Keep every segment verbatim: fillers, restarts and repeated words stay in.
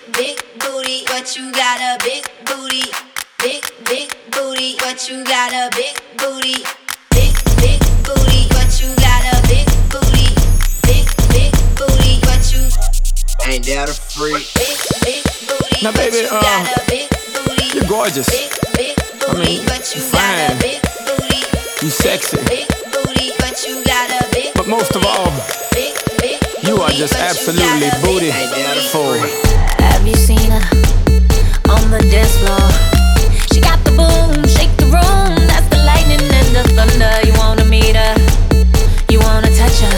big booty, but you got a big booty. Big, big booty, but you got a big booty. Big, big booty, but you got a big booty. Big, big booty, but you ain't that a freak? Big, big booty, now, baby, but you uh, got a big booty. You're gorgeous. Big, big booty, I mean, but you you're got a fine. big booty. You sexy. Big booty, but you got a big. But most of all, big, big you are just booty, absolutely booty full. Have you seen her on the dance floor? She got the boom, shake the room. That's the lightning and the thunder. You wanna meet her, you wanna touch her.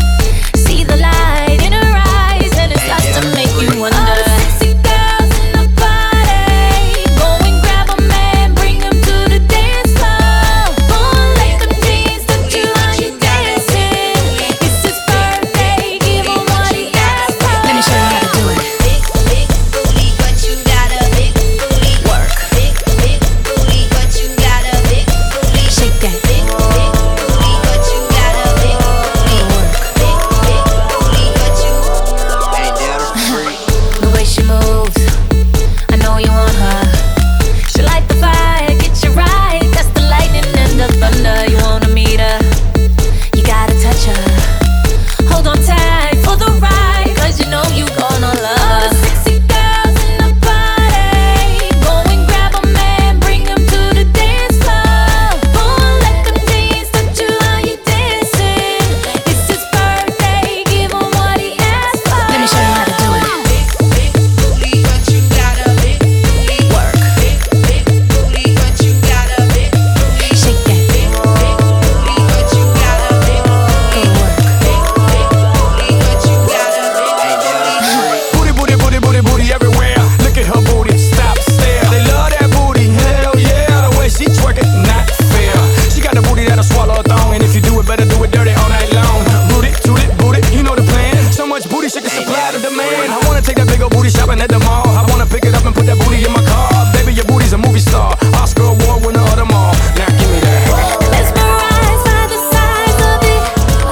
See the light in her eyes, and it starts to make you wonder. All the sexy girls in the party, go and grab a man, bring him to the dance floor. Go and let them dance, touch you while you're dancing. It's his birthday, give him what he asked for. Let me show you how to do it. Big, big booty, but you got a big booty. Work. Big, big booty, but you got a big booty. Shake that. Big, big booty, but you got a big booty. Big, big booty, but you ain't that a freak? The way she moves, I know you want her. She light the fire, get you right. That's the lightning and the thunder. You wanna meet her, you gotta touch her. Hold on tight for the ride, cause you know you gonna love her. All the sexy girls in the party, go and grab a man, bring him to the dance floor. Go and let them dance, touch you while you're dancing. It's his birthday, give him what he asked for. Let me show you how to do it. big, big booty, but you got a big booty. Work. Big, big booty, but you got a big booty. Shake that. Big, big booty, but you got a big booty. Go work. Big, big booty, but you got a big booty. Booty, booty, booty, booty, booty everywhere. Look at her booty, stop, stare. They love that booty, hell yeah. The way she twerk it, not fair. She got the booty that'll swallow a thong, and if you do it, better do it dirty all night long. Boot it, toot it, boot it, you know the plan. So much booty, she can supply the demand. I wanna take that big old booty shopping at the mall. I wanna pick it up and put that booty in my car. Baby, your booty's a movie star, Oscar award winner of them all. Now give me that. Mesmerized by the size of it.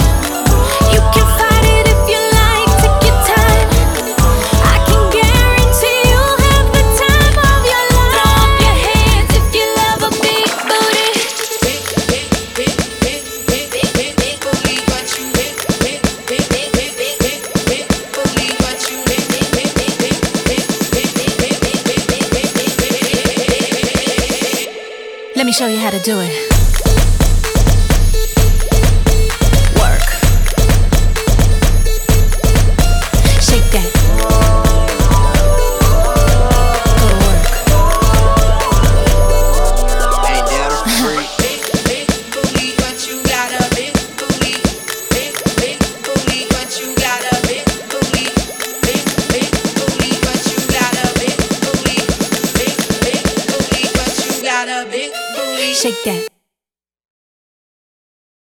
You can fight it if you like. Take your time. I can guarantee you'll have the time of your life. Throw up your hands if you love a big booty. Big, big, big, big, big, big, big, big booty, but you big, big, big, big, big, big, big, big booty, but you big, big, big, big, big, big, big, big, big, big, big, big, big, big. Let me show you how to do it. Work. Shake that. Go to work. Ain't that a freak? Big, big booty, but you got a big booty. Big, big booty, but you got a big booty. Big, big booty, but you got a big booty. Big, big booty, but you got a big booty. Shake that.